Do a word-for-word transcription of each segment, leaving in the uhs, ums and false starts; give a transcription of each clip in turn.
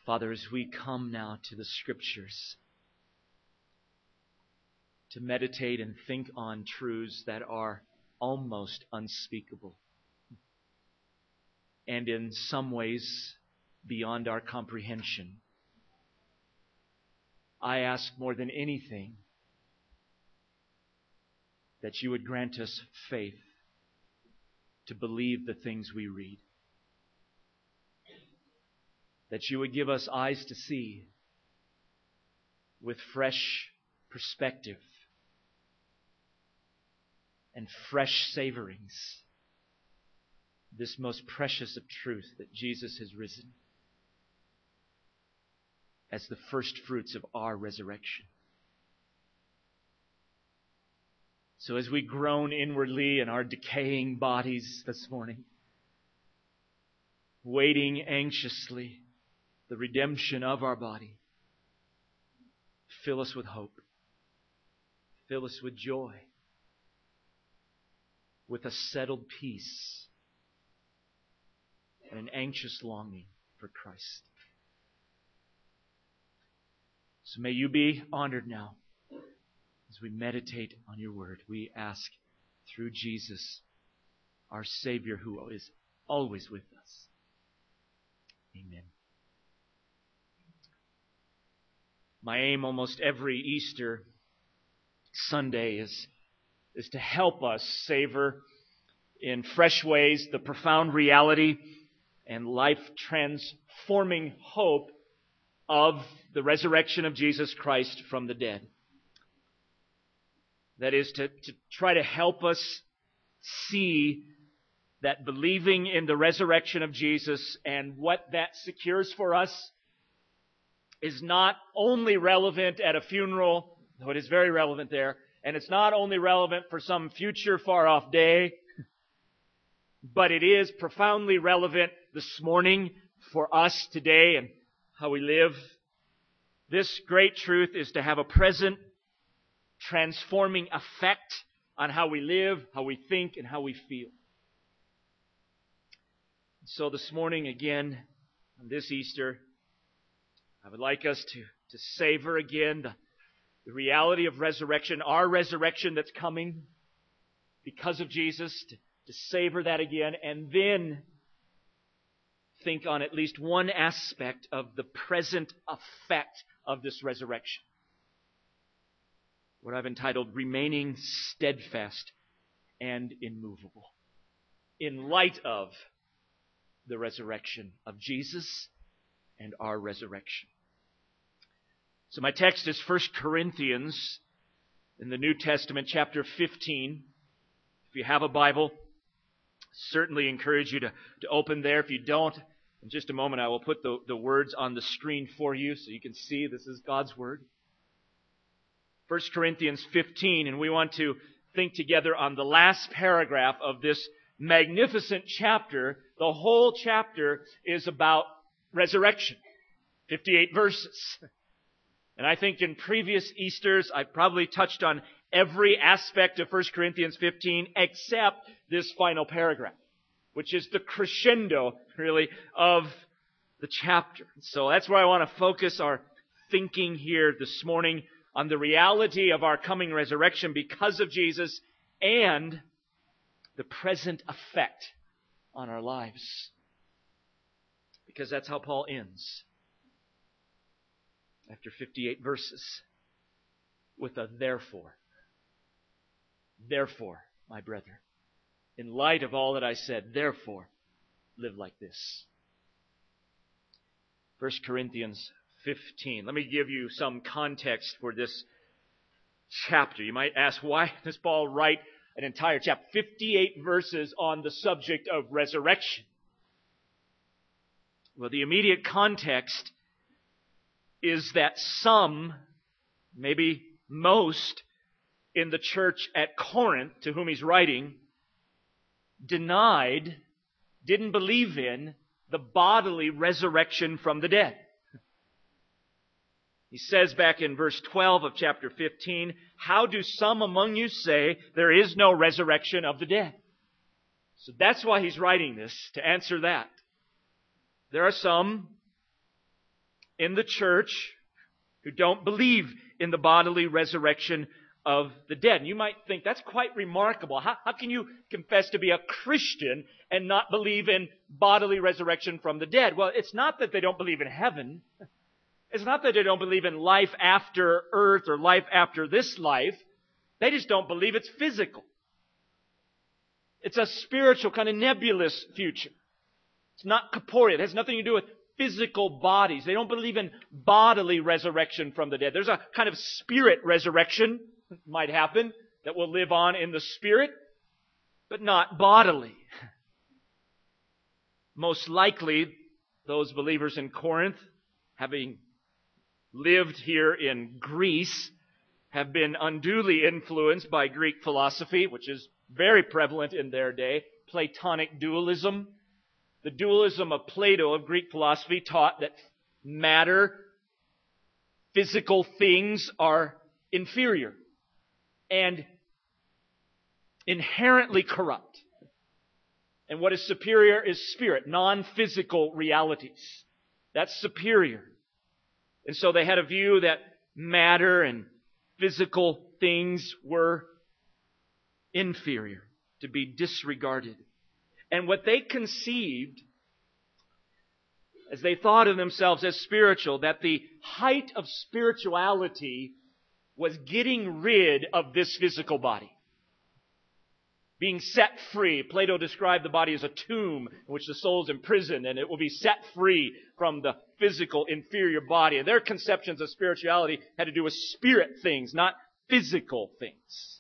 Father, as we come now to the Scriptures to meditate and think on truths that are almost unspeakable and in some ways beyond our comprehension, I ask more than anything that you would grant us faith to believe the things we read. That you would give us eyes to see with fresh perspective and fresh savorings this most precious of truth, that Jesus has risen as the first fruits of our resurrection. So as we groan inwardly in our decaying bodies this morning, waiting anxiously the redemption of our body, fill us with hope. Fill us with joy, with a settled peace and an anxious longing for Christ. So may you be honored now as we meditate on your word. We ask through Jesus, our Savior, who is always with us. Amen. My aim almost every Easter Sunday is, is to help us savor in fresh ways the profound reality and life-transforming hope of the resurrection of Jesus Christ from the dead. That is, to, to try to help us see that believing in the resurrection of Jesus and what that secures for us is not only relevant at a funeral, though it is very relevant there, and it's not only relevant for some future far-off day, but it is profoundly relevant this morning for us today and how we live. This great truth is to have a present, transforming effect on how we live, how we think, and how we feel. So this morning, again, on this Easter, I would like us to, to savor again the, the reality of resurrection, our resurrection that's coming because of Jesus, to, to savor that again, and then think on at least one aspect of the present effect of this resurrection. What I've entitled, Remaining Steadfast and Immovable, in light of the resurrection of Jesus and our resurrection. So my text is First Corinthians in the New Testament, chapter fifteen. If you have a Bible, certainly encourage you to, to open there. If you don't, in just a moment I will put the, the words on the screen for you so you can see this is God's Word. First Corinthians fifteen, and we want to think together on the last paragraph of this magnificent chapter. The whole chapter is about resurrection. fifty-eight verses. And I think in previous Easters, I've probably touched on every aspect of First Corinthians fifteen except this final paragraph, which is the crescendo, really, of the chapter. So that's where I want to focus our thinking here this morning, on the reality of our coming resurrection because of Jesus and the present effect on our lives. Because that's how Paul ends. After fifty-eight verses, with a therefore. Therefore, my brethren, in light of all that I said, therefore, live like this. First Corinthians fifteen. Let me give you some context for this chapter. You might ask, why does Paul write an entire chapter, fifty-eight verses on the subject of resurrection? Well, the immediate context is that some, maybe most, in the church at Corinth, to whom he's writing, denied, didn't believe in the bodily resurrection from the dead. He says back in verse twelve of chapter fifteen, how do some among you say there is no resurrection of the dead? So that's why he's writing this, to answer that. There are some in the church who don't believe in the bodily resurrection of the dead. And you might think that's quite remarkable. How, how can you confess to be a Christian and not believe in bodily resurrection from the dead? Well, it's not that they don't believe in heaven. It's not that they don't believe in life after earth or life after this life. They just don't believe it's physical. It's a spiritual, kind of nebulous future. It's not corporeal. It has nothing to do with physical bodies. They don't believe in bodily resurrection from the dead. There's a kind of spirit resurrection that might happen that will live on in the spirit, but not bodily. Most likely, those believers in Corinth, having lived here in Greece, have been unduly influenced by Greek philosophy, which is very prevalent in their day, Platonic dualism. The dualism of Plato, of Greek philosophy, taught that matter, physical things are inferior and inherently corrupt. And what is superior is spirit, non-physical realities. That's superior. And so they had a view that matter and physical things were inferior, to be disregarded. And what they conceived, as they thought of themselves as spiritual, that the height of spirituality was getting rid of this physical body. Being set free. Plato described the body as a tomb in which the soul is imprisoned, and it will be set free from the physical inferior body. And their conceptions of spirituality had to do with spirit things, not physical things.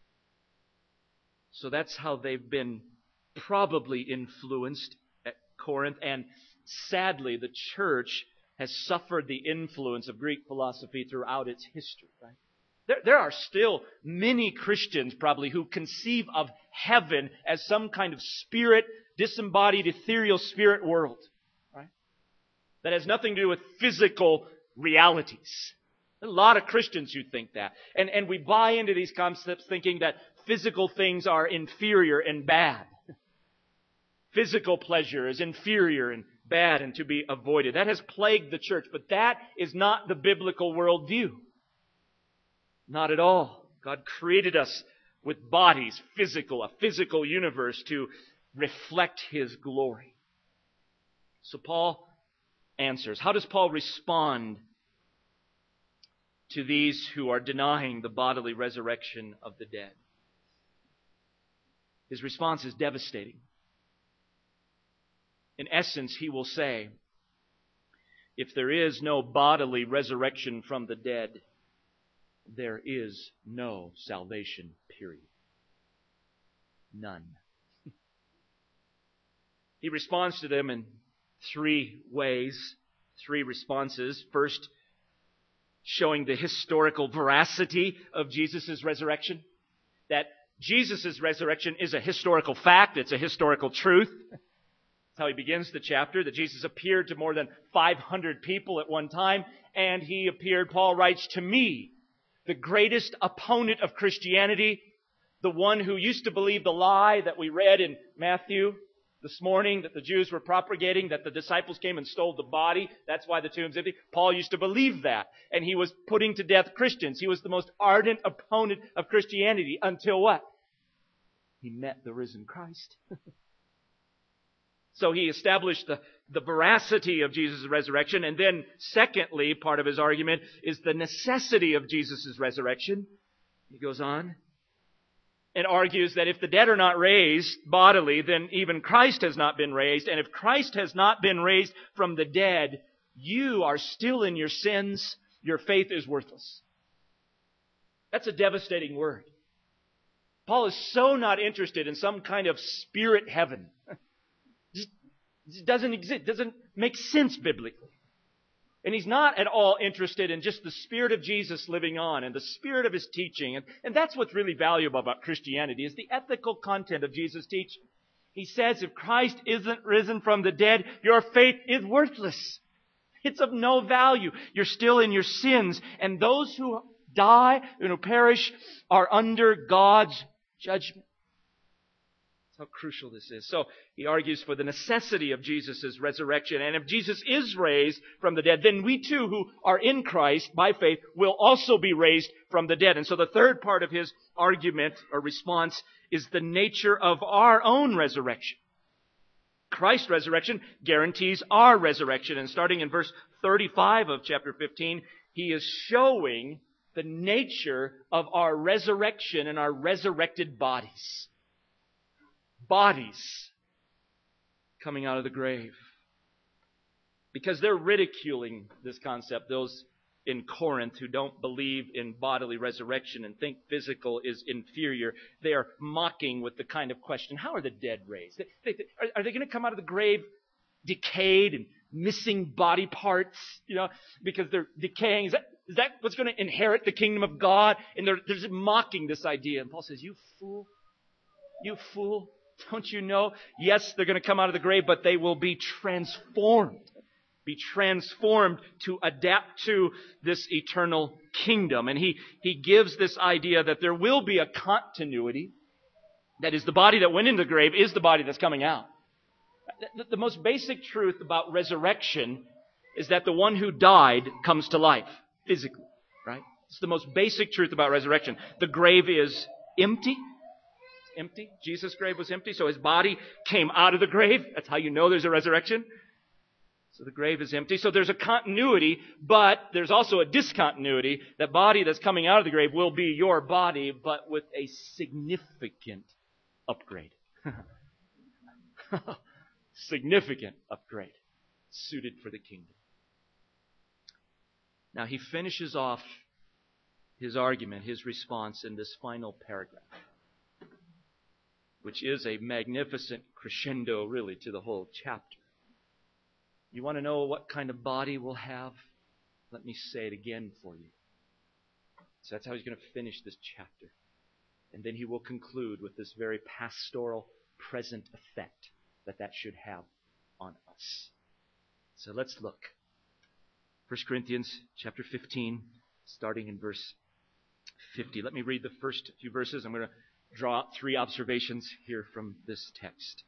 So that's how they've been probably influenced at Corinth, and sadly the church has suffered the influence of Greek philosophy throughout its history, right? There, there are still many Christians probably who conceive of heaven as some kind of spirit, disembodied, ethereal spirit world, right? That has nothing to do with physical realities. There are a lot of Christians who think that. And, and we buy into these concepts thinking that physical things are inferior and bad. Physical pleasure is inferior and bad and to be avoided. That has plagued the church, but that is not the biblical worldview. Not at all. God created us with bodies, physical, a physical universe to reflect His glory. So Paul answers. How does Paul respond to these who are denying the bodily resurrection of the dead? His response is devastating. In essence, he will say, if there is no bodily resurrection from the dead, there is no salvation, period. None. He responds to them in three ways, three responses. First, showing the historical veracity of Jesus' resurrection. That Jesus' resurrection is a historical fact. It's a historical truth. That's how he begins the chapter, that Jesus appeared to more than five hundred people at one time, and he appeared, Paul writes, to me, the greatest opponent of Christianity, the one who used to believe the lie that we read in Matthew this morning, that the Jews were propagating, that the disciples came and stole the body. That's why the tomb's empty. Paul used to believe that, and he was putting to death Christians. He was the most ardent opponent of Christianity until what? He met the risen Christ. So he established the, the veracity of Jesus' resurrection. And then, secondly, part of his argument is the necessity of Jesus' resurrection. He goes on and argues that if the dead are not raised bodily, then even Christ has not been raised. And if Christ has not been raised from the dead, you are still in your sins. Your faith is worthless. That's a devastating word. Paul is so not interested in some kind of spirit heaven. It doesn't exist. It doesn't make sense biblically. And he's not at all interested in just the Spirit of Jesus living on and the Spirit of His teaching. And, and that's what's really valuable about Christianity, is the ethical content of Jesus' teaching. He says if Christ isn't risen from the dead, your faith is worthless. It's of no value. You're still in your sins. And those who die and who perish are under God's judgment. That's how crucial this is. So he argues for the necessity of Jesus' resurrection. And if Jesus is raised from the dead, then we too who are in Christ by faith will also be raised from the dead. And so the third part of his argument or response is the nature of our own resurrection. Christ's resurrection guarantees our resurrection. And starting in verse thirty-five of chapter fifteen, he is showing the nature of our resurrection and our resurrected bodies. Bodies coming out of the grave. Because they're ridiculing this concept, those in Corinth who don't believe in bodily resurrection and think physical is inferior. They are mocking with the kind of question, how are the dead raised? They, they, are, are they going to come out of the grave decayed and missing body parts, you know, because they're decaying? Is that, is that what's going to inherit the kingdom of God? And they're, they're just mocking this idea. And Paul says, you fool, you fool. Don't you know? Yes, they're going to come out of the grave, but they will be transformed. Be transformed to adapt to this eternal kingdom. And he, he gives this idea that there will be a continuity. That is, the body that went into the grave is the body that's coming out. The, the most basic truth about resurrection is that the one who died comes to life physically, right? It's the most basic truth about resurrection. The grave is empty. Empty. Jesus' grave was empty, so his body came out of the grave. That's how you know there's a resurrection. So the grave is empty. So there's a continuity, but there's also a discontinuity. That body that's coming out of the grave will be your body, but with a significant upgrade. Significant upgrade. Suited for the kingdom. Now he finishes off his argument, his response in this final paragraph, which is a magnificent crescendo, really, to the whole chapter. You want to know what kind of body we'll have? Let me say it again for you. So that's how he's going to finish this chapter. And then he will conclude with this very pastoral, present effect that that should have on us. So let's look. First Corinthians chapter fifteen, starting in verse fifty. Let me read the first few verses. I'm going to draw out three observations here from this text.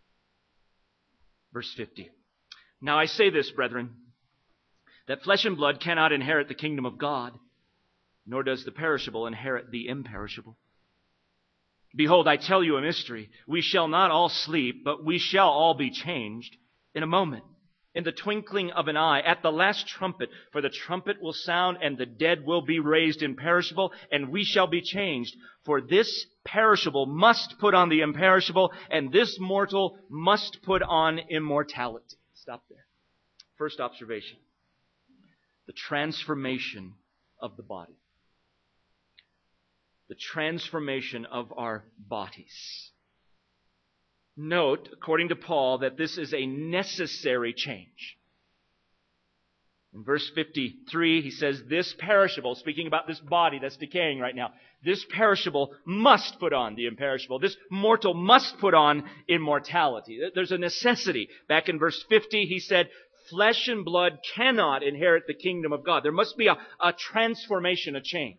Verse fifty. Now I say this, brethren, that flesh and blood cannot inherit the kingdom of God, nor does the perishable inherit the imperishable. Behold, I tell you a mystery. We shall not all sleep, but we shall all be changed in a moment, in the twinkling of an eye, at the last trumpet. For the trumpet will sound, and the dead will be raised imperishable, and we shall be changed. For this perishable must put on the imperishable, and this mortal must put on immortality. Stop there. First observation. The transformation of the body. The transformation of our bodies. Note, according to Paul, that this is a necessary change. In verse fifty-three, he says, this perishable, speaking about this body that's decaying right now, this perishable must put on the imperishable. This mortal must put on immortality. There's a necessity. Back in verse fifty, he said, flesh and blood cannot inherit the kingdom of God. There must be a, a transformation, a change.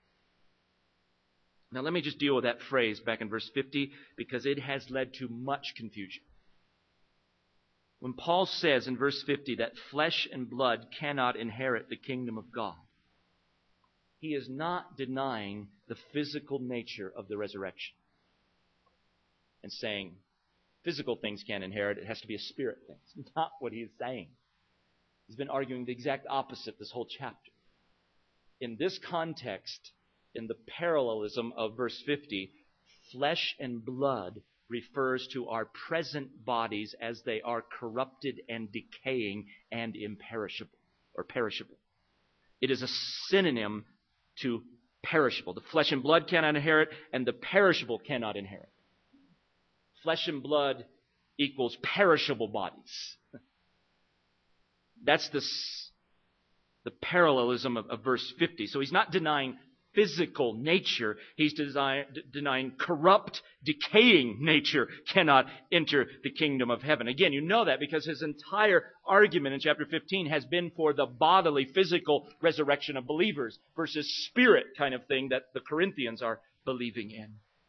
Now let me just deal with that phrase back in verse fifty, because it has led to much confusion. When Paul says in verse fifty that flesh and blood cannot inherit the kingdom of God, he is not denying the physical nature of the resurrection and saying physical things can't inherit, it has to be a spirit thing. It's not what he is saying. He's been arguing the exact opposite this whole chapter. In this context, in the parallelism of verse fifty, flesh and blood refers to our present bodies as they are corrupted and decaying and imperishable or perishable. It is a synonym to perishable. The flesh and blood cannot inherit, and the perishable cannot inherit. Flesh and blood equals perishable bodies. That's the, the parallelism of, of verse fifty. So he's not denying physical nature. He's design, d- denying corrupt, decaying nature cannot enter the kingdom of heaven. Again, you know that because his entire argument in chapter fifteen has been for the bodily, physical resurrection of believers versus spirit kind of thing that the Corinthians are believing in.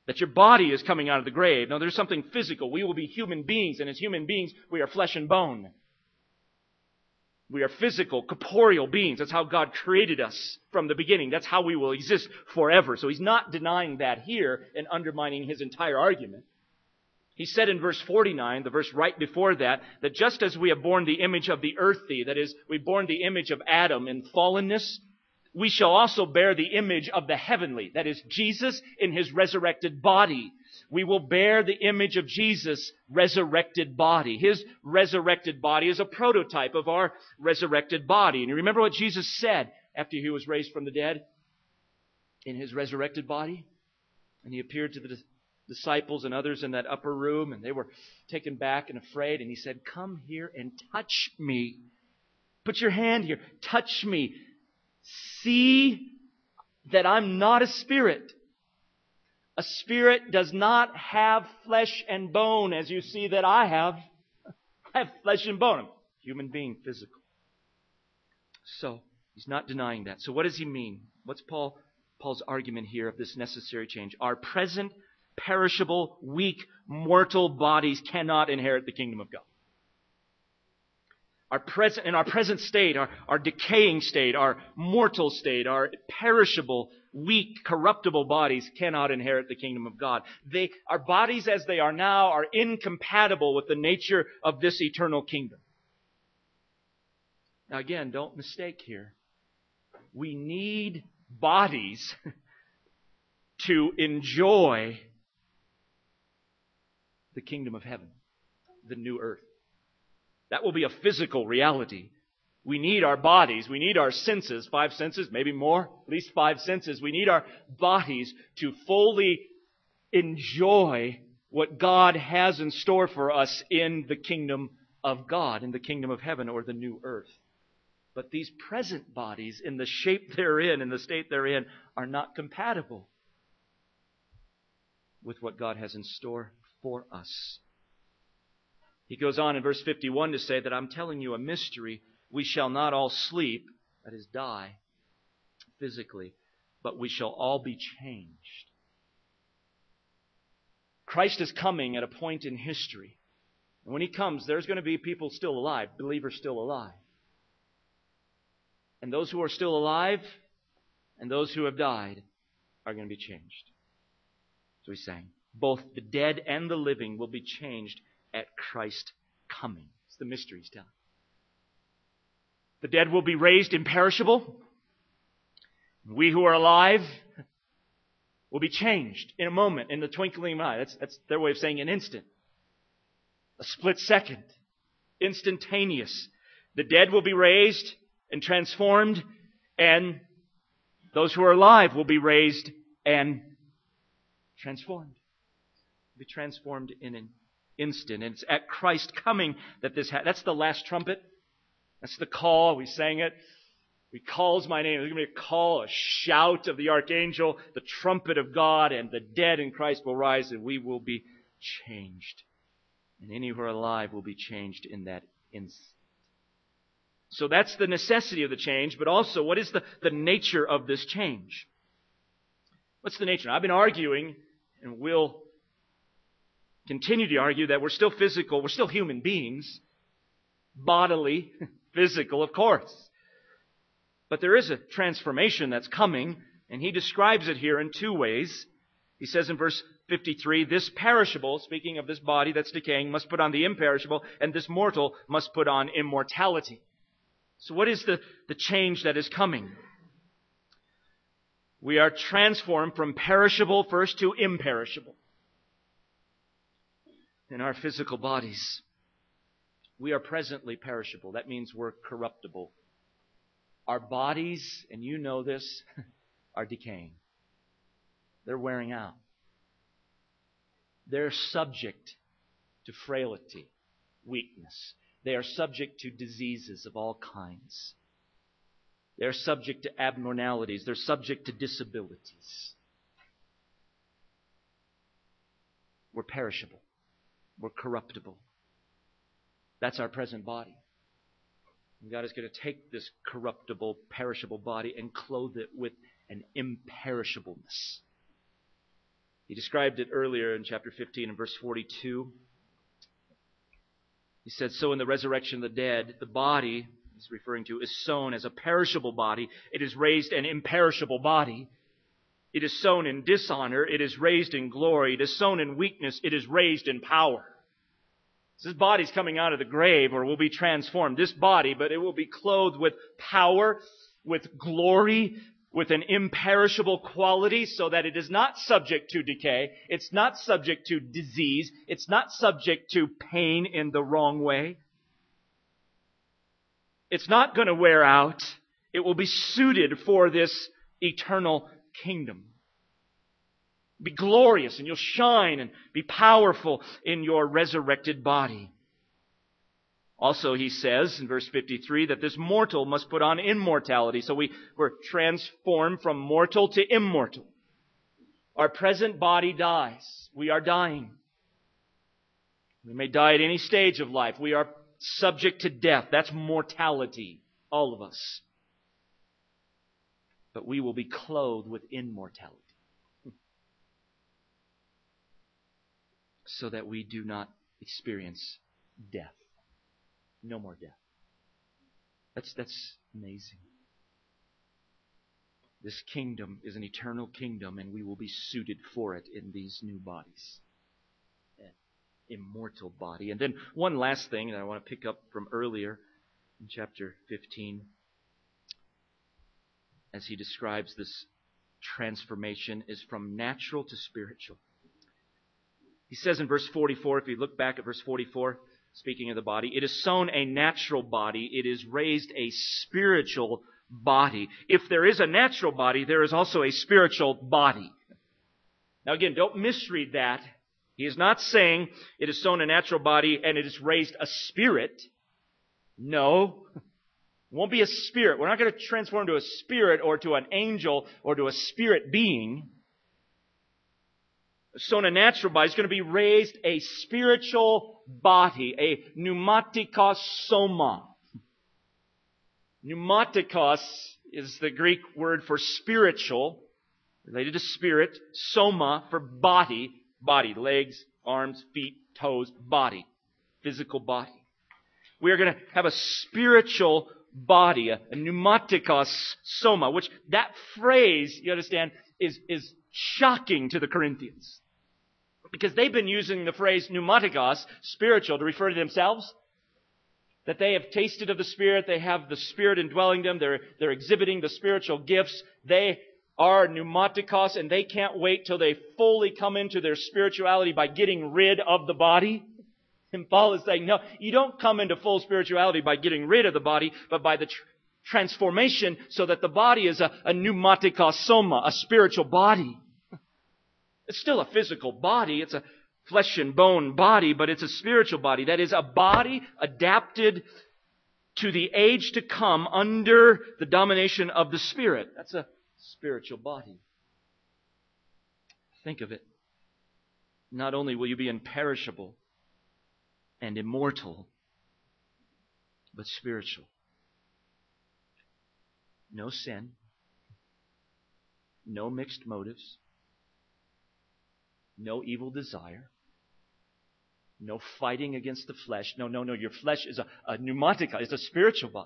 That your body is coming out of the grave. No, there's something physical. We will be human beings, and as human beings, we are flesh and bone. We are physical, corporeal beings. That's how God created us from the beginning. That's how we will exist forever. So he's not denying that here and undermining his entire argument. He said in verse forty-nine, the verse right before that, that just as we have borne the image of the earthy, that is, we've borne the image of Adam in fallenness, we shall also bear the image of the heavenly, that is, Jesus in his resurrected body. We will bear the image of Jesus' resurrected body. His resurrected body is a prototype of our resurrected body. And you remember what Jesus said after he was raised from the dead in his resurrected body? And he appeared to the disciples and others in that upper room, and they were taken back and afraid. And he said, "Come here and touch me. Put your hand here. Touch me. See that I'm not a spirit. A spirit does not have flesh and bone as you see that I have. I have flesh and bone. I'm a human being, physical." So, he's not denying that. So what does he mean? What's Paul Paul's argument here of this necessary change? Our present, perishable, weak, mortal bodies cannot inherit the kingdom of God. Our present, in our present state, our, our decaying state, our mortal state, our perishable, weak, corruptible bodies cannot inherit the kingdom of God. They, our bodies as they are now are incompatible with the nature of this eternal kingdom. Now again, don't mistake here. We need bodies to enjoy the kingdom of heaven, the new earth. That will be a physical reality. We need our bodies. We need our senses, five senses, maybe more, at least five senses. We need our bodies to fully enjoy what God has in store for us in the kingdom of God, in the kingdom of heaven or the new earth. But these present bodies, in the shape they're in, in the state they're in, are not compatible with what God has in store for us. He goes on in verse fifty-one to say that I'm telling you a mystery. We shall not all sleep, that is, die physically, but we shall all be changed. Christ is coming at a point in history. And when He comes, there's going to be people still alive, believers still alive. And those who are still alive and those who have died are going to be changed. So He's saying, both the dead and the living will be changed at Christ's coming. It's the mystery He's telling. The dead will be raised imperishable. We who are alive will be changed in a moment, in the twinkling of an eye. That's, that's their way of saying an instant. A split second. Instantaneous. The dead will be raised and transformed, and those who are alive will be raised and transformed. Be transformed in an instant. And it's at Christ's coming that this ha- that's the last trumpet. That's the call. We sang it. He calls my name. There's going to be a call, a shout of the archangel, the trumpet of God, and the dead in Christ will rise, and we will be changed. And any who are alive will be changed in that instant. So that's the necessity of the change, but also what is the, the nature of this change? What's the nature? I've been arguing, and will continue to argue, that we're still physical, we're still human beings, bodily, physical, of course. But there is a transformation that's coming, and he describes it here in two ways. He says in verse fifty-three, this perishable, speaking of this body that's decaying, must put on the imperishable, and this mortal must put on immortality. So what is the, the change that is coming? We are transformed from perishable first to imperishable in our physical bodies. We are presently perishable. That means we're corruptible. Our bodies, and you know this, are decaying. They're wearing out. They're subject to frailty, weakness. They are subject to diseases of all kinds. They're subject to abnormalities. They're subject to disabilities. We're perishable. We're corruptible. That's our present body. And God is going to take this corruptible, perishable body and clothe it with an imperishableness. He described it earlier in chapter fifteen and verse forty-two. He said, so in the resurrection of the dead, the body, he's referring to, is sown as a perishable body. It is raised an imperishable body. It is sown in dishonor. It is raised in glory. It is sown in weakness. It is raised in power. So this body's coming out of the grave or will be transformed. This body, but it will be clothed with power, with glory, with an imperishable quality so that it is not subject to decay. It's not subject to disease. It's not subject to pain in the wrong way. It's not going to wear out. It will be suited for this eternal kingdom. Be glorious and you'll shine and be powerful in your resurrected body. Also, he says in verse fifty-three that this mortal must put on immortality. So we were transformed from mortal to immortal. Our present body dies. We are dying. We may die at any stage of life. We are subject to death. That's mortality. All of us. But we will be clothed with immortality. So that we do not experience death. No more death. That's, that's amazing. This kingdom is an eternal kingdom, and we will be suited for it in these new bodies. An immortal body. And then one last thing that I want to pick up from earlier in chapter fifteen, as he describes this transformation, is from natural to spiritual. He says in verse forty-four, if you look back at verse forty-four, speaking of the body, it is sown a natural body. It is raised a spiritual body. If there is a natural body, there is also a spiritual body. Now again, don't misread that. He is not saying it is sown a natural body and it is raised a spirit. No. It won't be a spirit. We're not going to transform to a spirit or to an angel or to a spirit being. Sown a natural body is going to be raised a spiritual body, a pneumatikos soma. Pneumatikos is the Greek word for spiritual, related to spirit. Soma for body, body, legs, arms, feet, toes, body, physical body. We are going to have a spiritual body, a, a pneumatikos soma, which that phrase, you understand, is, is shocking to the Corinthians. Because they've been using the phrase pneumatikos, spiritual, to refer to themselves. That they have tasted of the Spirit, they have the Spirit indwelling them, they're, they're exhibiting the spiritual gifts. They are pneumatikos, and they can't wait till they fully come into their spirituality by getting rid of the body. And Paul is saying, no, you don't come into full spirituality by getting rid of the body, but by the tr- transformation so that the body is a, a pneumatikos soma, a spiritual body. It's still a physical body. It's a flesh and bone body, but it's a spiritual body. That is a body adapted to the age to come under the domination of the Spirit. That's a spiritual body. Think of it. Not only will you be imperishable and immortal, but spiritual. No sin. No mixed motives. No evil desire. No fighting against the flesh. No, no, no. Your flesh is a, a pneumatica. It's a spiritual body.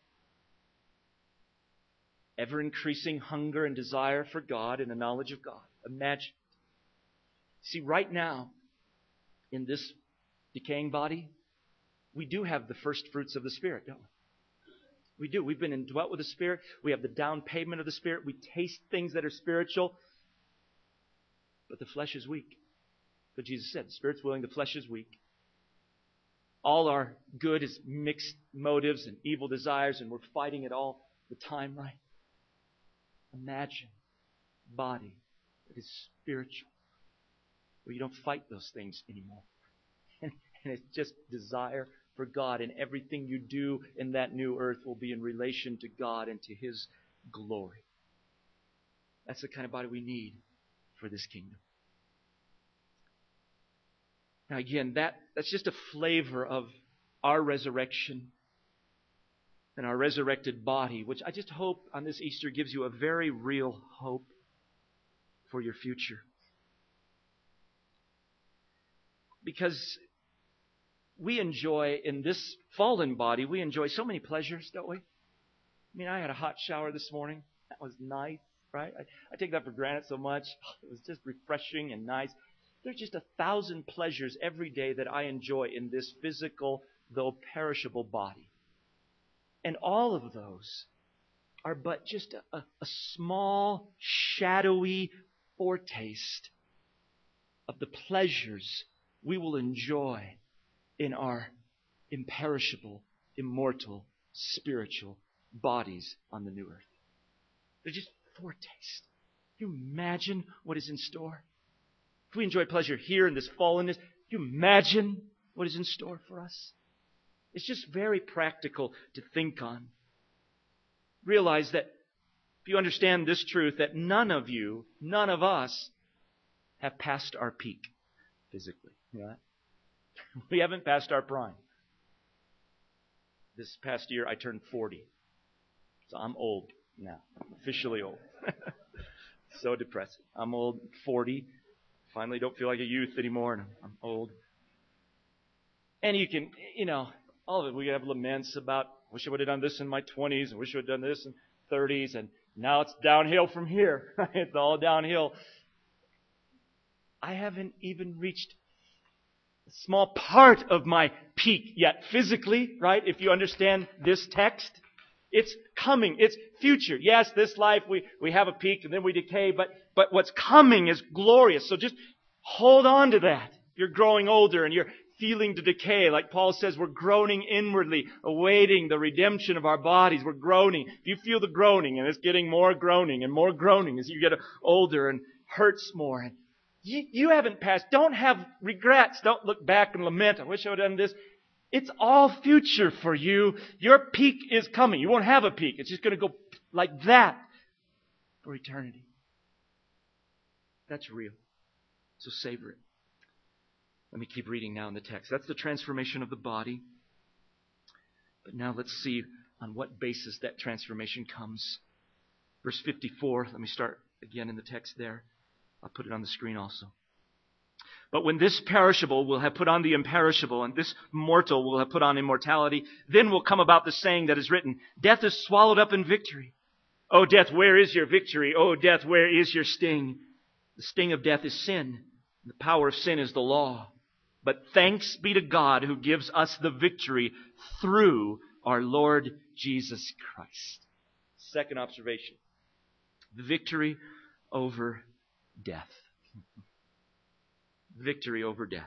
Ever increasing hunger and desire for God and the knowledge of God. Imagine. See, right now, in this decaying body, we do have the first fruits of the Spirit, don't we? We do. We've been indwelt with the Spirit. We have the down payment of the Spirit. We taste things that are spiritual. But the flesh is weak. But Jesus said, the Spirit's willing, the flesh is weak. All our good is mixed motives and evil desires, and we're fighting it all the time, right? Imagine a body that is spiritual, where you don't fight those things anymore. And it's just desire for God, and everything you do in that new earth will be in relation to God and to His glory. That's the kind of body we need for this kingdom. Now again, that, that's just a flavor of our resurrection and our resurrected body, which I just hope on this Easter gives you a very real hope for your future. Because we enjoy, in this fallen body, we enjoy so many pleasures, don't we? I mean, I had a hot shower this morning. That was nice, right? I, I take that for granted so much. It was just refreshing and nice. There's just a thousand pleasures every day that I enjoy in this physical, though perishable body. And all of those are but just a, a, a small, shadowy foretaste of the pleasures we will enjoy in our imperishable, immortal, spiritual bodies on the new earth. They're just foretaste. Can you imagine what is in store? If we enjoy pleasure here in this fallenness, can you imagine what is in store for us? It's just very practical to think on. Realize that if you understand this truth, that none of you, none of us, have passed our peak physically. You know that? We haven't passed our prime. This past year, I turned forty. So I'm old now. Officially old. So depressing. I'm old, forty. Finally don't feel like a youth anymore, and I'm old. And you can, you know, all of it, we have laments about, wish I would have done this in my twenties, and wish I would have done this in thirties, and now it's downhill from here. It's all downhill. I haven't even reached a small part of my peak yet physically, right? If you understand this text, it's coming. It's future. Yes, this life we, we have a peak and then we decay, but, but what's coming is glorious. So just hold on to that. You're growing older and you're feeling the decay. Like Paul says, we're groaning inwardly, awaiting the redemption of our bodies. We're groaning. If you feel the groaning, and it's getting more groaning and more groaning as you get older and hurts more, and you, you haven't passed. Don't have regrets. Don't look back and lament. I wish I would have done this. It's all future for you. Your peak is coming. You won't have a peak. It's just going to go like that for eternity. That's real. So savor it. Let me keep reading now in the text. That's the transformation of the body. But now let's see on what basis that transformation comes. Verse fifty-four. Let me start again in the text there. I'll put it on the screen also. But when this perishable will have put on the imperishable, and this mortal will have put on immortality, then will come about the saying that is written, death is swallowed up in victory. O death, where is your victory? O death, where is your sting? The sting of death is sin. The power of sin is the law. But thanks be to God who gives us the victory through our Lord Jesus Christ. Second observation. Victory over death. Victory over death.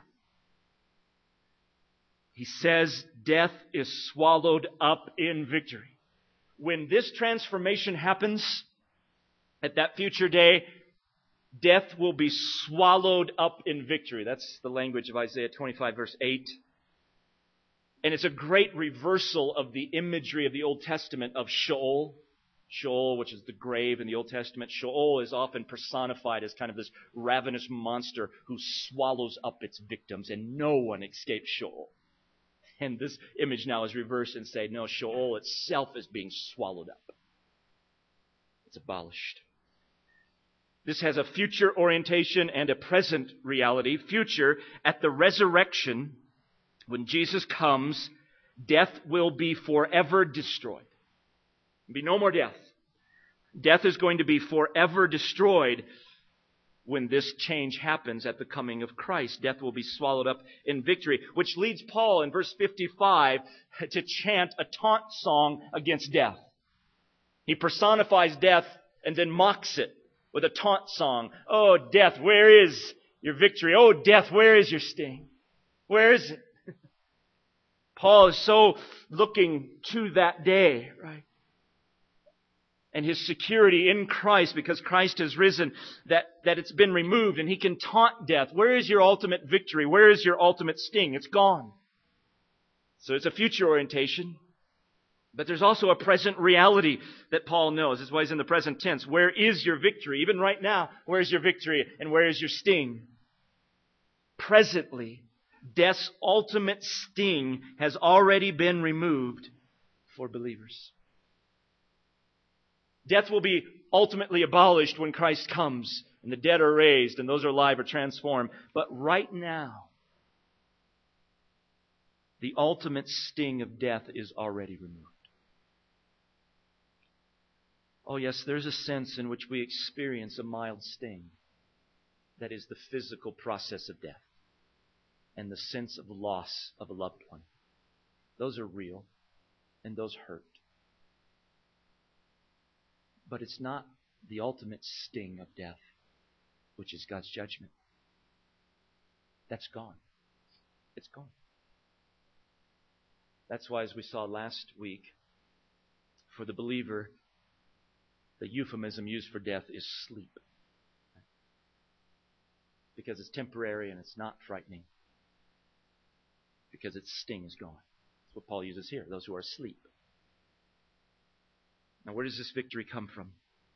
He says death is swallowed up in victory. When this transformation happens, at that future day, death will be swallowed up in victory. That's the language of Isaiah twenty-five, verse eight. And it's a great reversal of the imagery of the Old Testament of Sheol. Sheol, which is the grave in the Old Testament. Sheol is often personified as kind of this ravenous monster who swallows up its victims, and no one escapes Sheol. And this image now is reversed and say, no, Sheol itself is being swallowed up. It's abolished. This has a future orientation and a present reality. Future, at the resurrection, when Jesus comes, death will be forever destroyed. There'll be no more death. Death is going to be forever destroyed when this change happens at the coming of Christ. Death will be swallowed up in victory, which leads Paul in verse fifty-five to chant a taunt song against death. He personifies death and then mocks it with a taunt song. Oh, death, where is your victory? Oh, death, where is your sting? Where is it? Paul is so looking to that day, right? And his security in Christ, because Christ has risen, that, that it's been removed, and he can taunt death. Where is your ultimate victory? Where is your ultimate sting? It's gone. So it's a future orientation. But there's also a present reality that Paul knows. That's why he's in the present tense. Where is your victory? Even right now, where is your victory and where is your sting? Presently, death's ultimate sting has already been removed for believers. Death will be ultimately abolished when Christ comes and the dead are raised and those who are alive are transformed. But right now, The ultimate sting of death is already removed. Oh yes, there's a sense in which we experience a mild sting. That is the physical process of death and the sense of loss of a loved one. Those are real and those hurt. But it's not the ultimate sting of death, which is God's judgment. That's gone. It's gone. That's why, as we saw last week, for the believer, the euphemism used for death is sleep. Because it's temporary and it's not frightening. Because its sting is gone. That's what Paul uses here, those who are asleep. Now, where does this victory come from?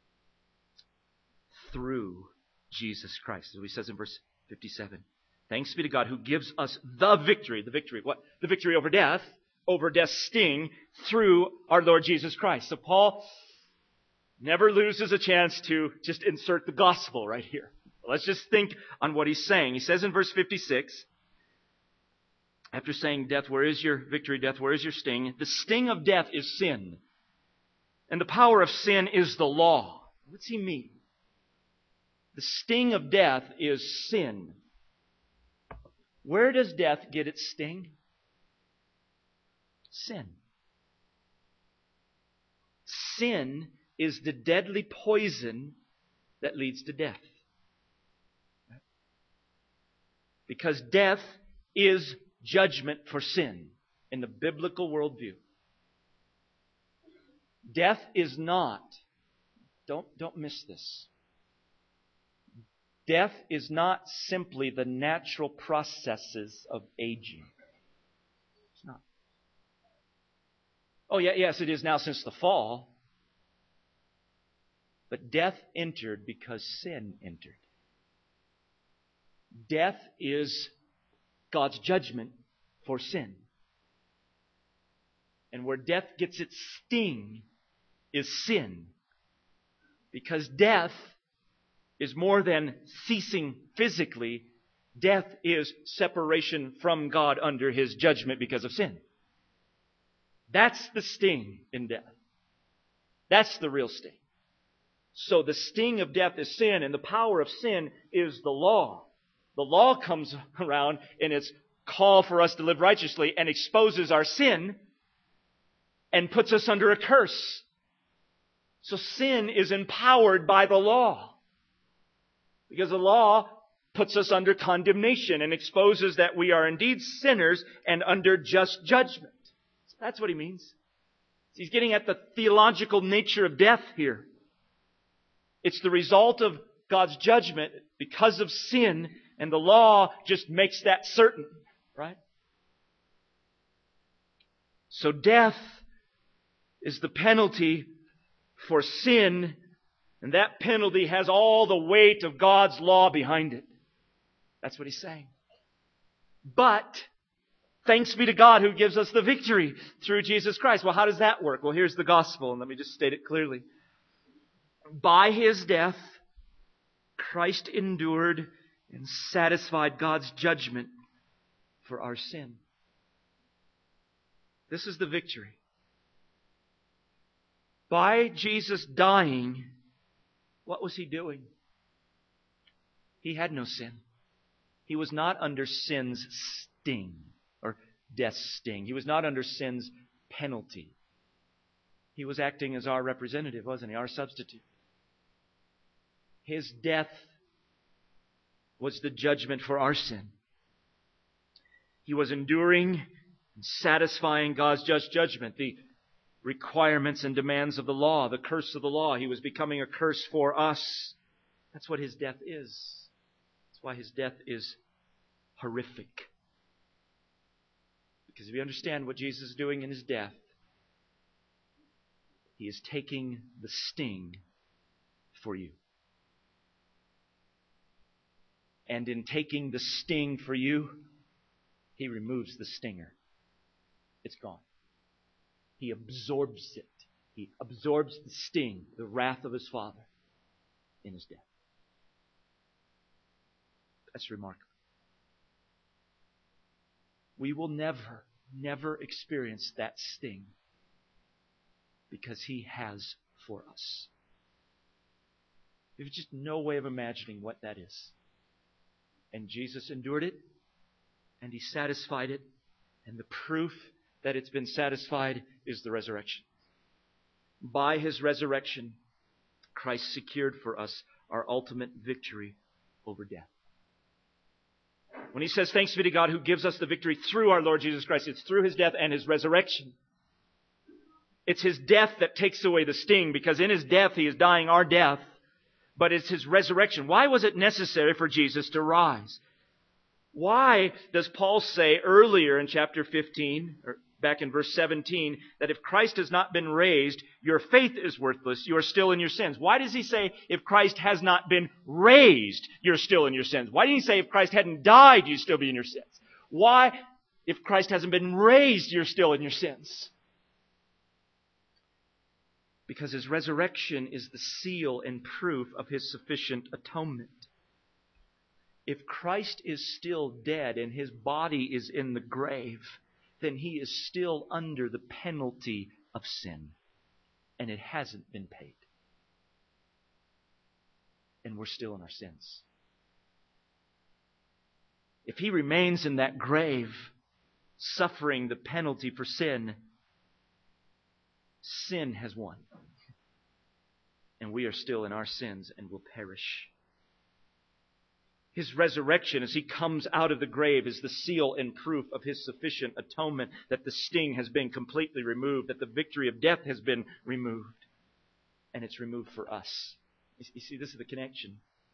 Through Jesus Christ. As he says in verse fifty-seven. Thanks be to God who gives us the victory. The victory. What? The victory over death, over death's sting, through our Lord Jesus Christ. So Paul never loses a chance to just insert the gospel right here. Let's just think on what he's saying. He says in verse fifty-six, after saying, death, where is your victory? Death, where is your sting? The sting of death is sin. And the power of sin is the law. What's he mean? The sting of death is sin. Where does death get its sting? Sin. Sin is the deadly poison that leads to death. Because death is judgment for sin in the biblical worldview. Death is not, don't, don't miss this. Death is not simply the natural processes of aging. It's not. Oh, yeah, yes, it is now since the fall. But death entered because sin entered. Death is God's judgment for sin. And where death gets its sting is sin. Because death is more than ceasing physically. Death is separation from God under His judgment because of sin. That's the sting in death. That's the real sting. So the sting of death is sin, and the power of sin is the law. The law comes around in its call for us to live righteously and exposes our sin and puts us under a curse. So sin is empowered by the law. Because the law puts us under condemnation and exposes that we are indeed sinners and under just judgment. So that's what he means. He's getting at the theological nature of death here. It's the result of God's judgment because of sin, and the law just makes that certain, right? So death is the penalty for sin, and that penalty has all the weight of God's law behind it. That's what he's saying. But thanks be to God who gives us the victory through Jesus Christ. Well, how does that work? Well, here's the gospel, and let me just state it clearly. By His death, Christ endured and satisfied God's judgment for our sin. This is the victory. By Jesus dying, what was He doing? He had no sin. He was not under sin's sting or death's sting. He was not under sin's penalty. He was acting as our representative, wasn't He? Our substitute. His death was the judgment for our sin. He was enduring and satisfying God's just judgment, the requirements and demands of the law, the curse of the law. He was becoming a curse for us. That's what His death is. That's why His death is horrific. Because if you understand what Jesus is doing in His death, He is taking the sting for you. And in taking the sting for you, He removes the stinger. It's gone. He absorbs it. He absorbs the sting, the wrath of His Father in His death. That's remarkable. We will never never experienced that sting because He has for us. There's just no way of imagining what that is. And Jesus endured it, and He satisfied it, and the proof that it's been satisfied is the resurrection. By His resurrection, Christ secured for us our ultimate victory over death. When He says, thanks be to God who gives us the victory through our Lord Jesus Christ, it's through His death and His resurrection. It's His death that takes away the sting, because in His death He is dying our death. But it's His resurrection. Why was it necessary for Jesus to rise? Why does Paul say earlier in chapter fifteen, or back in verse seventeen, that if Christ has not been raised, your faith is worthless, you are still in your sins? Why does he say if Christ has not been raised, you're still in your sins? Why didn't he say if Christ hadn't died, you'd still be in your sins? Why, if Christ hasn't been raised, you're still in your sins? Because His resurrection is the seal and proof of His sufficient atonement. If Christ is still dead and His body is in the grave, then He is still under the penalty of sin. And it hasn't been paid. And we're still in our sins. If He remains in that grave, suffering the penalty for sin, sin has won. And we are still in our sins and will perish. His resurrection, as He comes out of the grave, is the seal and proof of His sufficient atonement, that the sting has been completely removed, that the victory of death has been removed. And it's removed for us. You see, this is the connection.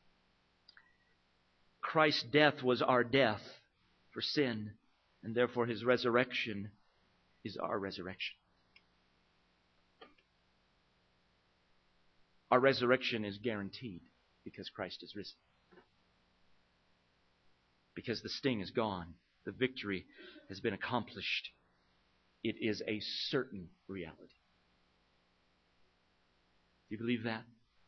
Christ's death was our death for sin, and therefore His resurrection is our resurrection. Our resurrection is guaranteed because Christ is risen. Because the sting is gone. The victory has been accomplished. It is a certain reality. Do you believe that?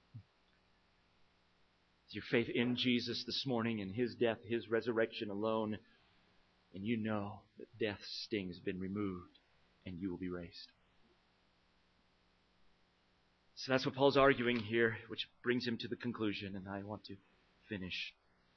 Is your faith in Jesus this morning, in His death, His resurrection alone, and you know that death's sting has been removed and you will be raised? So that's what Paul's arguing here, which brings him to the conclusion, and I want to finish.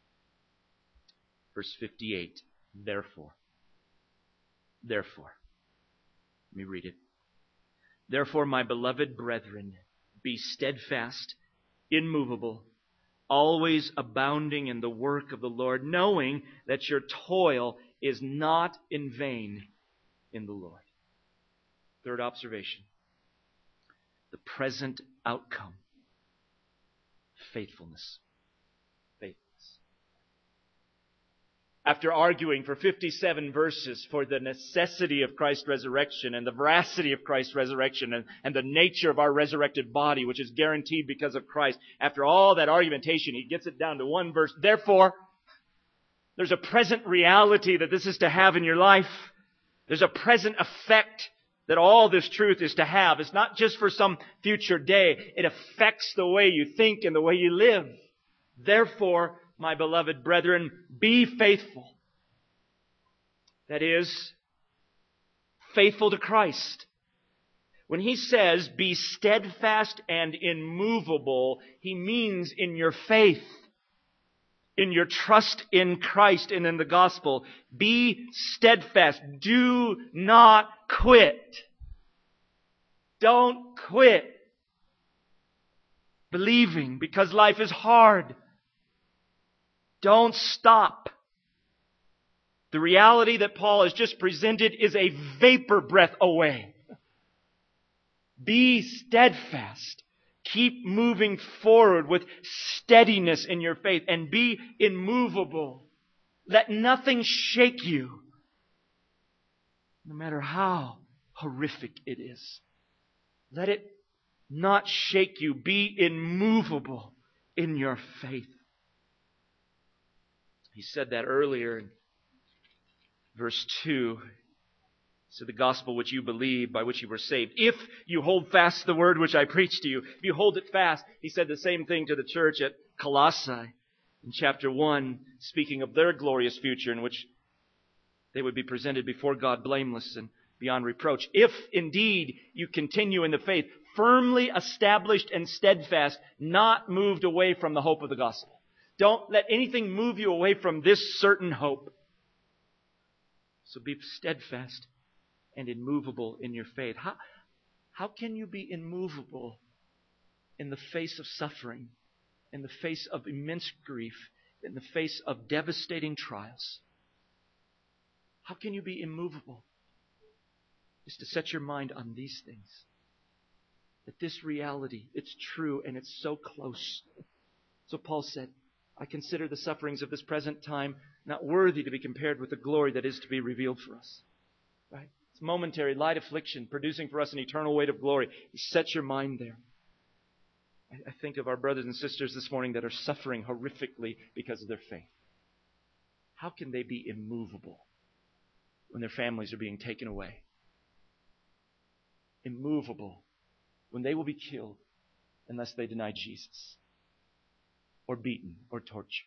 Verse fifty-eight, therefore. Therefore. Let me read it. Therefore, my beloved brethren, be steadfast, immovable, always abounding in the work of the Lord, knowing that your toil is not in vain in the Lord. Third observation. The present outcome. Faithfulness. Faithfulness. After arguing for fifty-seven verses for the necessity of Christ's resurrection and the veracity of Christ's resurrection and, and the nature of our resurrected body, which is guaranteed because of Christ, after all that argumentation, he gets it down to one verse. Therefore, there's a present reality that this is to have in your life. There's a present effect that all this truth is to have. It's not just for some future day. It affects the way you think and the way you live. Therefore, my beloved brethren, be faithful. That is, faithful to Christ. When he says, be steadfast and immovable, he means in your faith, in your trust in Christ and in the gospel. Be steadfast. Do not quit. Don't quit believing because life is hard. Don't stop. The reality that Paul has just presented is a vapor breath away. Be steadfast. Keep moving forward with steadiness in your faith and be immovable. Let nothing shake you, no matter how horrific it is. Let it not shake you. Be immovable in your faith. He said that earlier in verse two. So the gospel which you believe, by which you were saved. If you hold fast the word which I preached to you, if you hold it fast. He said the same thing to the church at Colossae in chapter one, speaking of their glorious future in which they would be presented before God blameless and beyond reproach. If indeed you continue in the faith, firmly established and steadfast, not moved away from the hope of the gospel. Don't let anything move you away from this certain hope. So be steadfast and immovable in your faith. How, how can you be immovable in the face of suffering, in the face of immense grief, in the face of devastating trials? How can you be immovable? Just to set your mind on these things. That this reality, it's true and it's so close. So Paul said, I consider the sufferings of this present time not worthy to be compared with the glory that is to be revealed for us. Right? It's momentary, light affliction, producing for us an eternal weight of glory. Set your mind there. I think of our brothers and sisters this morning that are suffering horrifically because of their faith. How can they be immovable when their families are being taken away? Immovable when they will be killed unless they deny Jesus, or beaten, or tortured.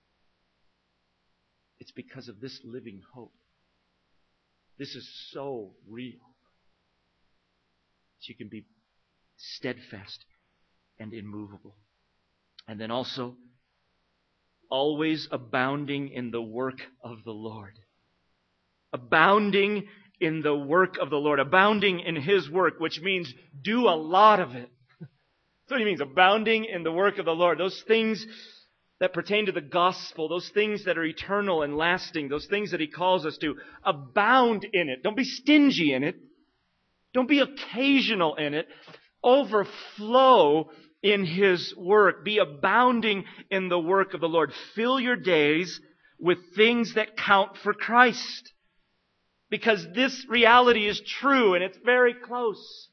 It's because of this living hope. This is so real that you can be steadfast and immovable. And then also, always abounding in the work of the Lord. Abounding in the work of the Lord. Abounding in His work, which means do a lot of it. That's what He means, abounding in the work of the Lord. Those things that pertain to the gospel, those things that are eternal and lasting, those things that He calls us to, abound in it. Don't be stingy in it. Don't be occasional in it. Overflow in His work. Be abounding in the work of the Lord. Fill your days with things that count for Christ. Because this reality is true and it's very close.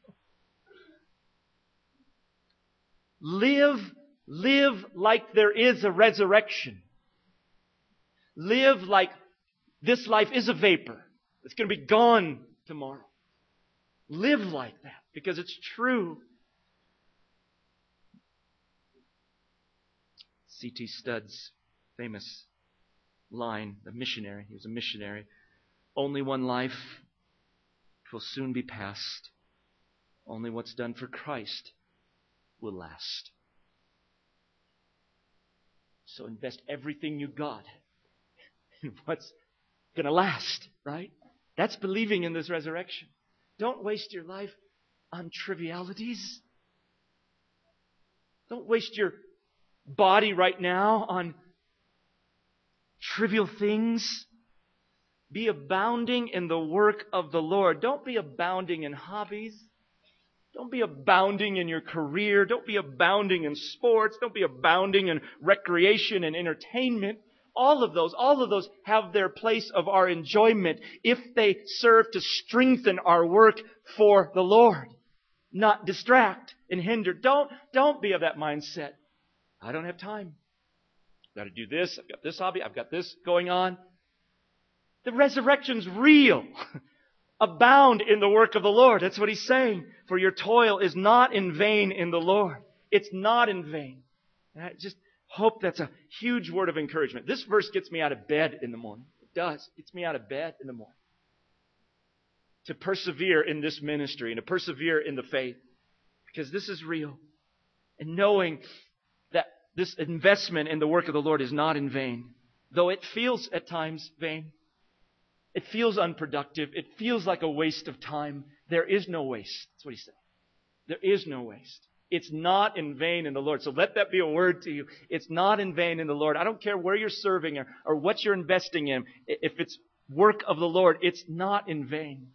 Live, live like there is a resurrection. Live like this life is a vapor. It's going to be gone tomorrow. Live like that because it's true. C T Studd's famous line, the missionary, he was a missionary. Only one life, it will soon be past. Only what's done for Christ will last. So invest everything you got in what's going to last, right? That's believing in this resurrection. Don't waste your life on trivialities. Don't waste your body right now on trivial things. Be abounding in the work of the Lord. Don't be abounding in hobbies. Don't be abounding in your career. Don't be abounding in sports. Don't be abounding in recreation and entertainment. All of those, all of those have their place of our enjoyment if they serve to strengthen our work for the Lord, not distract and hinder. Don't, don't be of that mindset. I don't have time. I've got to do this. I've got this hobby. I've got this going on. The resurrection's real. Abound in the work of the Lord. That's what He's saying. For your toil is not in vain in the Lord. It's not in vain. And I just hope that's a huge word of encouragement. This verse gets me out of bed in the morning. It does. It gets me out of bed in the morning. To persevere in this ministry and to persevere in the faith. Because this is real. And knowing that this investment in the work of the Lord is not in vain. Though it feels at times vain. It feels unproductive. It feels like a waste of time. There is no waste. That's what He's saying. There is no waste. It's not in vain in the Lord. So let that be a word to you. It's not in vain in the Lord. I don't care where you're serving or, or what you're investing in. If it's work of the Lord, it's not in vain.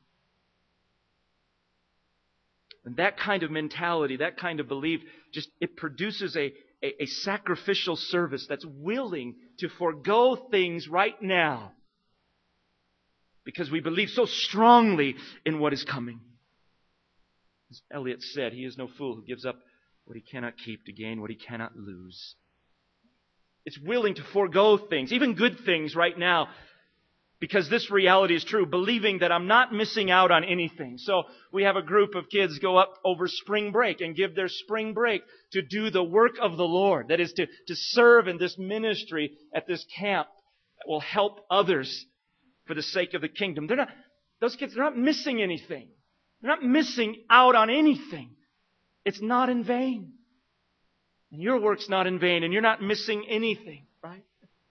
And that kind of mentality, that kind of belief, just it produces a, a, a sacrificial service that's willing to forego things right now. Because we believe so strongly in what is coming. As Eliot said, he is no fool who gives up what he cannot keep to gain what he cannot lose. It's willing to forego things, even good things right now, because this reality is true, believing that I'm not missing out on anything. So we have a group of kids go up over spring break and give their spring break to do the work of the Lord. That is to, to serve in this ministry at this camp that will help others for the sake of the kingdom. They're not, those kids, they're not missing anything. They're not missing out on anything. It's not in vain. And your work's not in vain, and you're not missing anything, right?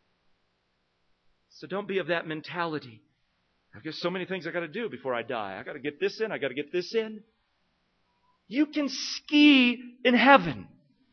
So don't be of that mentality. I've got so many things I got to do before I die. I got to get this in. I got to get this in. You can ski in heaven.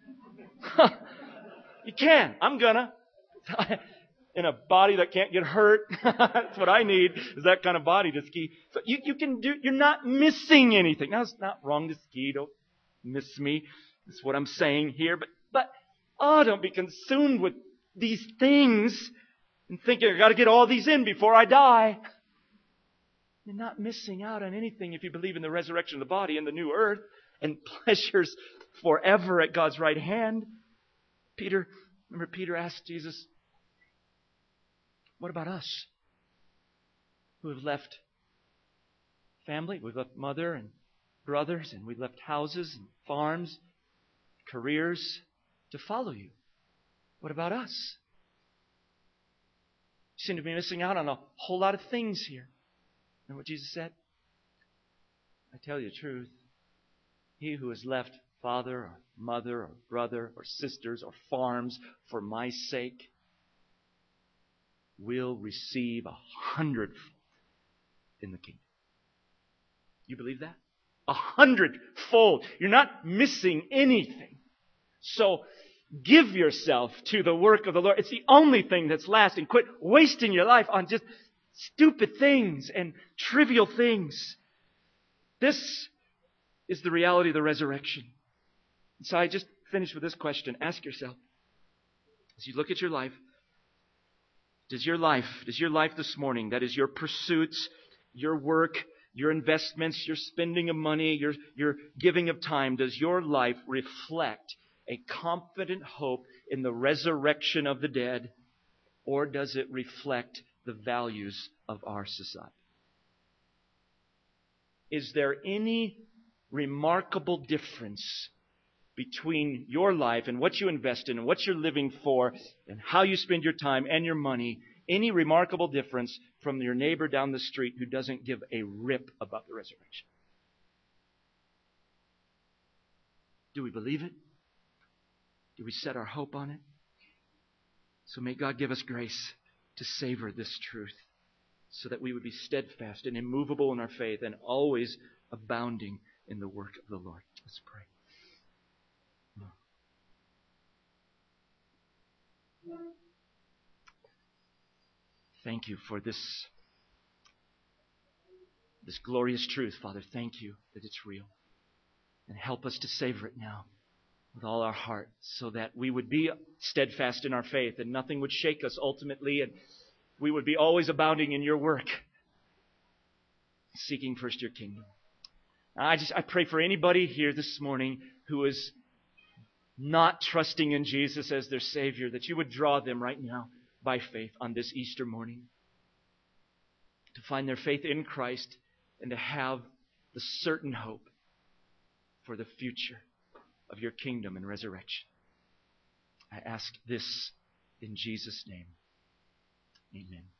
You can. I'm gonna. In a body that can't get hurt. That's what I need, is that kind of body to ski. So you, you can do, you're not missing anything. Now, it's not wrong to ski. Don't miss me. That's what I'm saying here. But, but, oh, don't be consumed with these things and thinking, I got to get all these in before I die. You're not missing out on anything if you believe in the resurrection of the body and the new earth and pleasures forever at God's right hand. Peter, remember Peter asked Jesus, what about us who have left family? We've left mother and brothers, and we've left houses and farms, careers to follow you. What about us? You seem to be missing out on a whole lot of things here. You know what Jesus said? I tell you the truth. He who has left father or mother or brother or sisters or farms for my sake will receive a hundredfold in the kingdom. You believe that? A hundredfold. You're not missing anything. So give yourself to the work of the Lord. It's the only thing that's lasting. Quit wasting your life on just stupid things and trivial things. This is the reality of the resurrection. So I just finished with this question. Ask yourself, as you look at your life, Does your life, does your life this morning, that is your pursuits, your work, your investments, your spending of money, your, your giving of time, does your life reflect a confident hope in the resurrection of the dead, or does it reflect the values of our society? Is there any remarkable difference between your life and what you invest in and what you're living for and how you spend your time and your money, any remarkable difference from your neighbor down the street who doesn't give a rip about the resurrection? Do we believe it? Do we set our hope on it? So may God give us grace to savor this truth so that we would be steadfast and immovable in our faith and always abounding in the work of the Lord. Let's pray. Thank you for this, this glorious truth, Father. Thank you that it's real. And help us to savor it now with all our heart so that we would be steadfast in our faith and nothing would shake us ultimately, and we would be always abounding in your work, seeking first your kingdom. I just I pray for anybody here this morning who is not trusting in Jesus as their Savior, that you would draw them right now by faith on this Easter morning to find their faith in Christ and to have the certain hope for the future of your kingdom and resurrection. I ask this in Jesus' name. Amen.